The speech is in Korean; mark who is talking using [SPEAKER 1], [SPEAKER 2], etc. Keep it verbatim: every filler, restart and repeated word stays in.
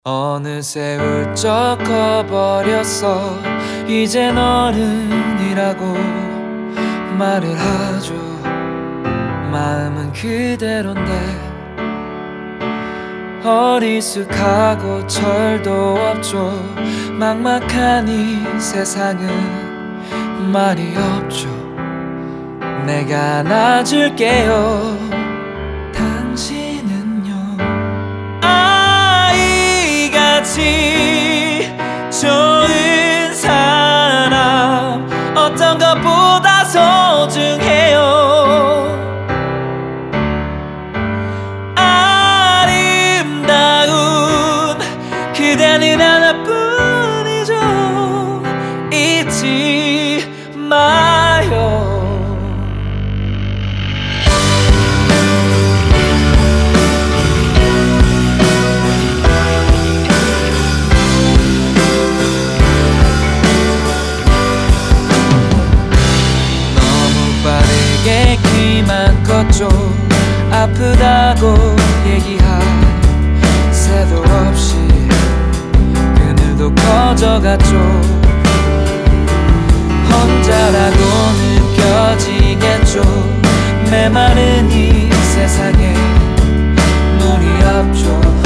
[SPEAKER 1] 어느새 훌쩍 커버렸어. 이젠 어른이라고 말을 하죠. 마음은 그대로인데 어리숙하고 철도 없죠. 막막한 이 세상은 말이 없죠. 내가 안아줄게요. 당신은요 아이같이 좋은 사람 어떤 것보다 소중해요. 아름다운 그대는 하나뿐이죠. 잊지 마요. 귀만 껐죠. 아프다고 얘기할 새도 없이 그늘도 커져갔죠. 혼자라고 느껴지겠죠. 메마른 이 세상에 물이 없죠.